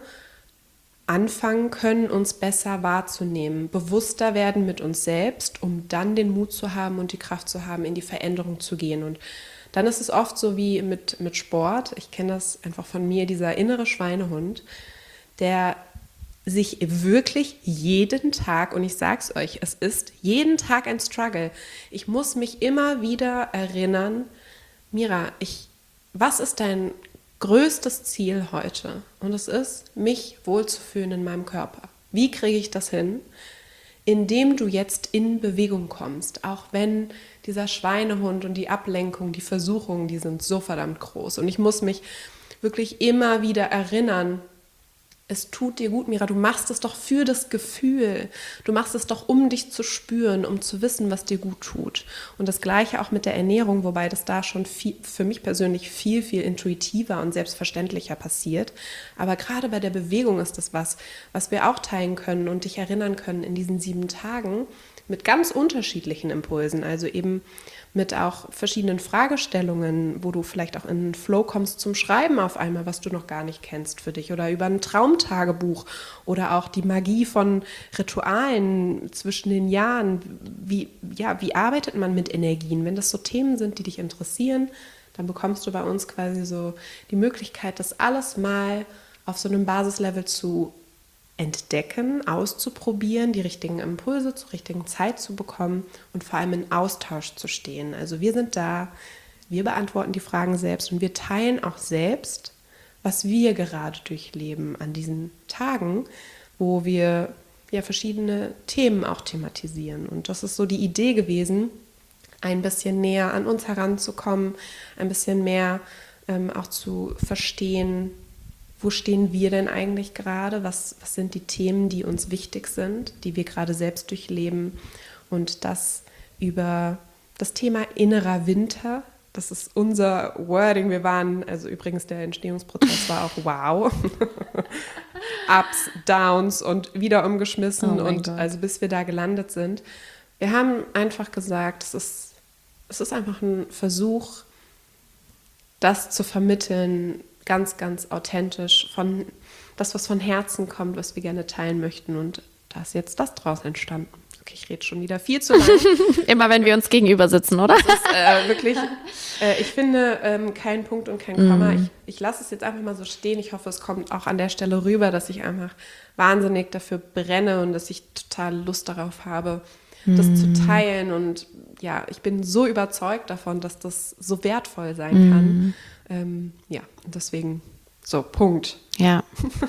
anfangen können, uns besser wahrzunehmen, bewusster werden mit uns selbst, um dann den Mut zu haben und die Kraft zu haben, in die Veränderung zu gehen. Und dann ist es oft so wie mit, mit Sport, ich kenne das einfach von mir, dieser innere Schweinehund, der sich wirklich jeden Tag, und ich sag's euch, es ist jeden Tag ein Struggle. Ich muss mich immer wieder erinnern, Mira, ich, was ist dein größtes Ziel heute? Und es ist, mich wohlzufühlen in meinem Körper. Wie kriege ich das hin? Indem du jetzt in Bewegung kommst, auch wenn dieser Schweinehund und die Ablenkung, die Versuchungen, die sind so verdammt groß. Und ich muss mich wirklich immer wieder erinnern, es tut dir gut, Mira, du machst es doch für das Gefühl. Du machst es doch, um dich zu spüren, um zu wissen, was dir gut tut. Und das Gleiche auch mit der Ernährung, wobei das da schon viel, für mich persönlich viel, viel intuitiver und selbstverständlicher passiert. Aber gerade bei der Bewegung ist das was, was wir auch teilen können und dich erinnern können in diesen sieben Tagen mit ganz unterschiedlichen Impulsen. Also eben mit auch verschiedenen Fragestellungen, wo du vielleicht auch in einen Flow kommst zum Schreiben auf einmal, was du noch gar nicht kennst für dich, oder über ein Traumtagebuch oder auch die Magie von Ritualen zwischen den Jahren. Wie, ja, wie arbeitet man mit Energien? Wenn das so Themen sind, die dich interessieren, dann bekommst du bei uns quasi so die Möglichkeit, das alles mal auf so einem Basislevel zu entdecken, auszuprobieren, die richtigen Impulse zur richtigen Zeit zu bekommen und vor allem in Austausch zu stehen. Also wir sind da, wir beantworten die Fragen selbst und wir teilen auch selbst, was wir gerade durchleben an diesen Tagen, wo wir ja verschiedene Themen auch thematisieren. Und das ist so die Idee gewesen, ein bisschen näher an uns heranzukommen, ein bisschen mehr ähm, auch zu verstehen, wo stehen wir denn eigentlich gerade? Was, was sind die Themen, die uns wichtig sind, die wir gerade selbst durchleben? Und das über das Thema innerer Winter. Das ist unser Wording. Wir waren, also übrigens der Entstehungsprozess war auch wow. Ups, Downs und wieder umgeschmissen. Oh und Gott. Also bis wir da gelandet sind. Wir haben einfach gesagt, es ist, es ist einfach ein Versuch, das zu vermitteln, ganz, ganz authentisch, von das, was von Herzen kommt, was wir gerne teilen möchten. Und da ist jetzt das draus entstanden. Okay, ich rede schon wieder viel zu lange. Immer wenn wir uns gegenüber sitzen, oder? Das ist äh, wirklich, äh, ich finde, ähm, kein Punkt und kein Komma. Mm. Ich, ich lasse es jetzt einfach mal so stehen. Ich hoffe, es kommt auch an der Stelle rüber, dass ich einfach wahnsinnig dafür brenne und dass ich total Lust darauf habe, mm. das zu teilen. Und ja, ich bin so überzeugt davon, dass das so wertvoll sein mm. kann. Ähm, ja, deswegen, so, Punkt. Ja.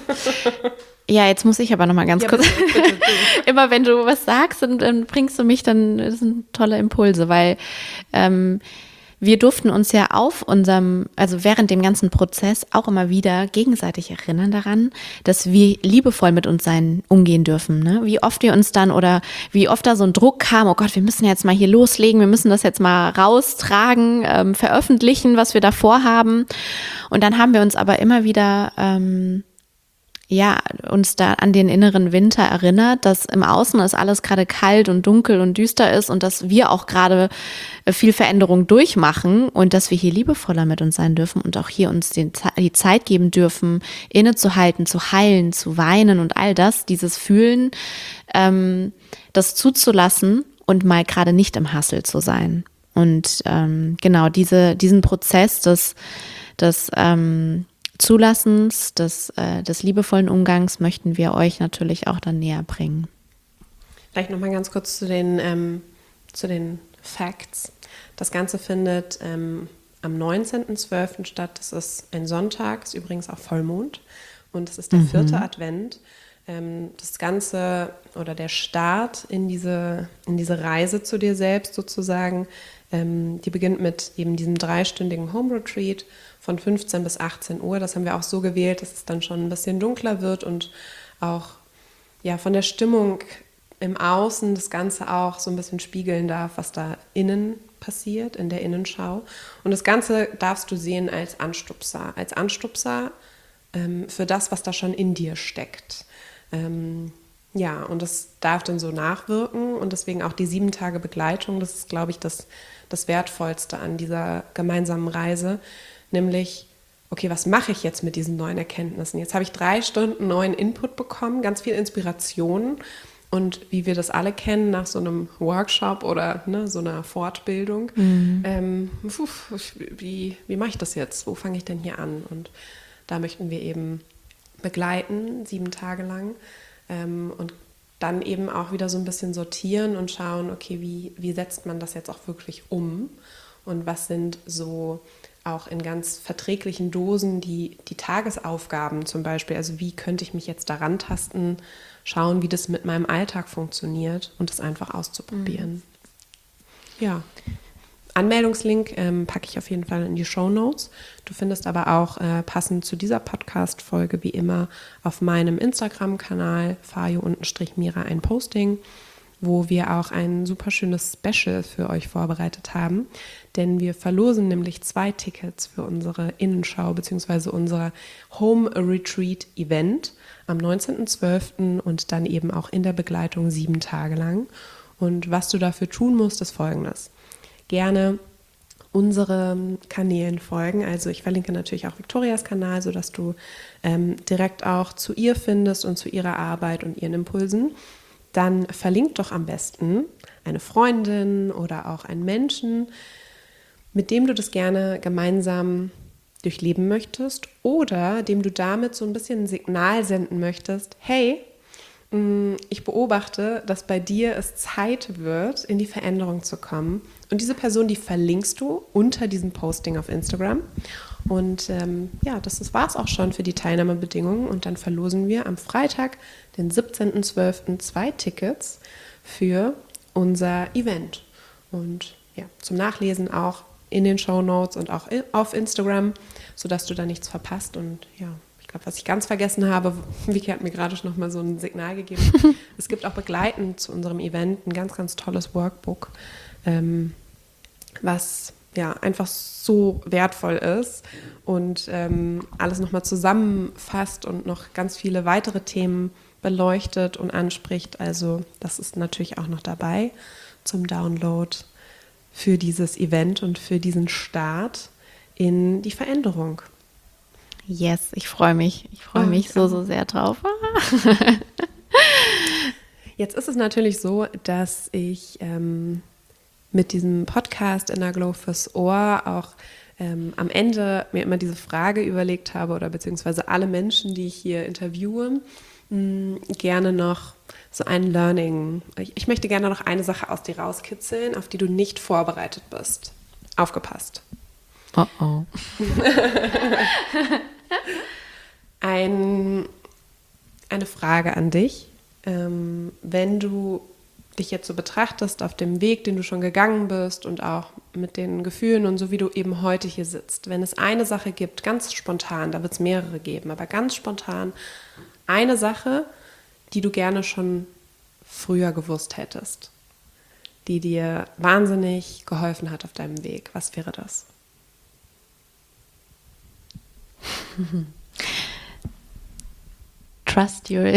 Ja, jetzt muss ich aber noch mal ganz ja, kurz. Bitte, bitte, bitte. Immer wenn du was sagst, dann, dann bringst du mich, dann das sind tolle Impulse, weil ähm, wir durften uns ja auf unserem, also während dem ganzen Prozess auch immer wieder gegenseitig erinnern daran, dass wir liebevoll mit uns sein, umgehen dürfen. Ne? Wie oft wir uns dann oder wie oft da so ein Druck kam, oh Gott, wir müssen jetzt mal hier loslegen, wir müssen das jetzt mal raustragen, ähm, veröffentlichen, was wir da vorhaben. Und dann haben wir uns aber immer wieder ähm, ja, uns da an den inneren Winter erinnert, dass im Außen ist alles gerade kalt und dunkel und düster ist und dass wir auch gerade viel Veränderung durchmachen und dass wir hier liebevoller mit uns sein dürfen und auch hier uns den, die Zeit geben dürfen, innezuhalten, zu heilen, zu weinen und all das, dieses Fühlen, ähm, das zuzulassen und mal gerade nicht im Hustle zu sein. Und ähm, genau diese, diesen Prozess des, des ähm, Zulassens, des, äh, des liebevollen Umgangs möchten wir euch natürlich auch dann näher bringen. Vielleicht nochmal ganz kurz zu den, ähm, zu den Facts. Das Ganze findet ähm, am neunzehnten zwölften statt. Das ist ein Sonntag, ist übrigens auch Vollmond und es ist der mhm. vierte Advent. Ähm, das Ganze oder der Start in diese, in diese Reise zu dir selbst sozusagen, ähm, die beginnt mit eben diesem dreistündigen Home Retreat von fünfzehn bis achtzehn Uhr. Das haben wir auch so gewählt, dass es dann schon ein bisschen dunkler wird und auch ja, von der Stimmung im Außen das Ganze auch so ein bisschen spiegeln darf, was da innen passiert, in der Innenschau. Und das Ganze darfst du sehen als Anstupser, als Anstupser ähm, für das, was da schon in dir steckt. Ähm, ja, und das darf dann so nachwirken und deswegen auch die sieben Tage Begleitung, das ist, glaube ich, das, das Wertvollste an dieser gemeinsamen Reise, nämlich, okay, was mache ich jetzt mit diesen neuen Erkenntnissen? Jetzt habe ich drei Stunden neuen Input bekommen, ganz viel Inspiration und wie wir das alle kennen nach so einem Workshop oder ne, so einer Fortbildung, mhm. ähm, puh, wie, wie mache ich das jetzt? Wo fange ich denn hier an? Und da möchten wir eben begleiten, sieben Tage lang, ähm, und dann eben auch wieder so ein bisschen sortieren und schauen, okay, wie, wie setzt man das jetzt auch wirklich um und was sind so auch in ganz verträglichen Dosen die, die Tagesaufgaben zum Beispiel, also wie könnte ich mich jetzt daran tasten, schauen, wie das mit meinem Alltag funktioniert und das einfach auszuprobieren. Mhm. Ja. Anmeldungslink ähm, packe ich auf jeden Fall in die Shownotes. Du findest aber auch äh, passend zu dieser Podcast-Folge wie immer auf meinem Instagram-Kanal fayo-mira ein Posting, wo wir auch ein super schönes Special für euch vorbereitet haben. Denn wir verlosen nämlich zwei Tickets für unsere Innenschau bzw. unser Home Retreat Event am neunzehnten zwölften und dann eben auch in der Begleitung sieben Tage lang. Und was du dafür tun musst, ist Folgendes. Gerne unseren Kanälen folgen. Also ich verlinke natürlich auch Victorias Kanal, sodass du ähm, direkt auch zu ihr findest und zu ihrer Arbeit und ihren Impulsen. Dann verlinkt doch am besten eine Freundin oder auch einen Menschen, mit dem du das gerne gemeinsam durchleben möchtest oder dem du damit so ein bisschen ein Signal senden möchtest, hey, ich beobachte, dass bei dir es Zeit wird, in die Veränderung zu kommen. Und diese Person, die verlinkst du unter diesem Posting auf Instagram. Und ähm, ja, das war es auch schon für die Teilnahmebedingungen. Und dann verlosen wir am Freitag, den siebzehnten zwölften zwei Tickets für unser Event. Und ja, zum Nachlesen auch in den Shownotes und auch auf Instagram, sodass du da nichts verpasst. Und ja, ich glaube, was ich ganz vergessen habe, Vicky hat mir gerade schon noch mal so ein Signal gegeben. Es gibt auch begleitend zu unserem Event ein ganz, ganz tolles Workbook, ähm, was ja einfach so wertvoll ist und ähm, alles nochmal zusammenfasst und noch ganz viele weitere Themen beleuchtet und anspricht. Also das ist natürlich auch noch dabei zum Download für dieses Event und für diesen Start in die Veränderung. Yes, ich freue mich. Ich freue mich so, so sehr drauf. Jetzt ist es natürlich so, dass ich ähm, mit diesem Podcast Inner Glow fürs Ohr auch ähm, am Ende mir immer diese Frage überlegt habe oder beziehungsweise alle Menschen, die ich hier interviewe, mh, gerne noch so ein Learning. Ich, ich möchte gerne noch eine Sache aus dir rauskitzeln, auf die du nicht vorbereitet bist. Aufgepasst. Oh oh. Ein, eine Frage an dich. Ähm, wenn du dich jetzt so betrachtest auf dem Weg, den du schon gegangen bist und auch mit den Gefühlen und so, wie du eben heute hier sitzt, wenn es eine Sache gibt, ganz spontan, da wird es mehrere geben, aber ganz spontan eine Sache, die du gerne schon früher gewusst hättest, die dir wahnsinnig geholfen hat auf deinem Weg, was wäre das? Trust your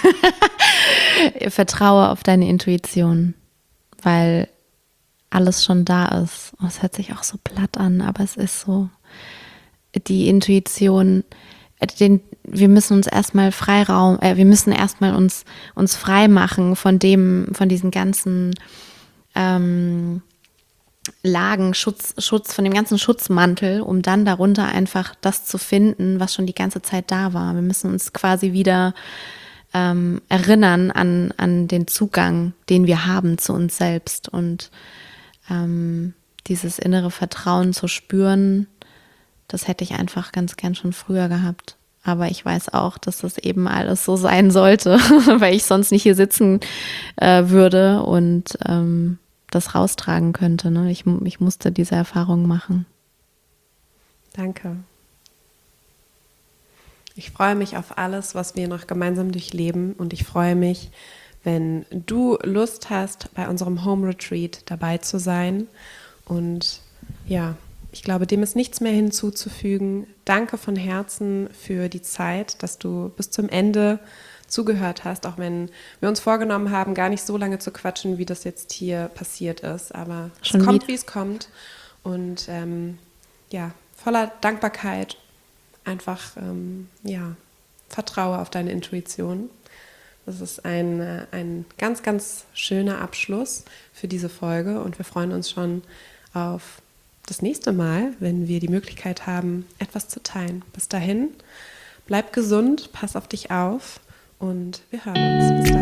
Vertraue auf deine Intuition, weil alles schon da ist. Und es hört sich auch so platt an, aber es ist so. Die Intuition, den, wir müssen uns erstmal Freiraum, äh, wir müssen erstmal uns, uns frei machen von dem, von diesen ganzen ähm, Lagen, Schutz, Schutz, von dem ganzen Schutzmantel, um dann darunter einfach das zu finden, was schon die ganze Zeit da war. Wir müssen uns quasi wieder ähm, erinnern an, an den Zugang, den wir haben zu uns selbst und ähm, dieses innere Vertrauen zu spüren, das hätte ich einfach ganz gern schon früher gehabt. Aber ich weiß auch, dass das eben alles so sein sollte, weil ich sonst nicht hier sitzen äh, würde und ähm, das raustragen könnte. Ne? Ich, ich musste diese Erfahrung machen. Danke. Ich freue mich auf alles, was wir noch gemeinsam durchleben und ich freue mich, wenn du Lust hast, bei unserem Home Retreat dabei zu sein. Und ja, ich glaube, dem ist nichts mehr hinzuzufügen. Danke von Herzen für die Zeit, dass du bis zum Ende zugehört hast, auch wenn wir uns vorgenommen haben, gar nicht so lange zu quatschen, wie das jetzt hier passiert ist. Aber Schon es kommt, wie es kommt. Und ähm, ja, voller Dankbarkeit einfach, ähm, ja, vertraue auf deine Intuition. Das ist ein, ein ganz, ganz schöner Abschluss für diese Folge und wir freuen uns schon auf das nächste Mal, wenn wir die Möglichkeit haben, etwas zu teilen. Bis dahin, bleib gesund, pass auf dich auf und wir hören uns. Bis dahin.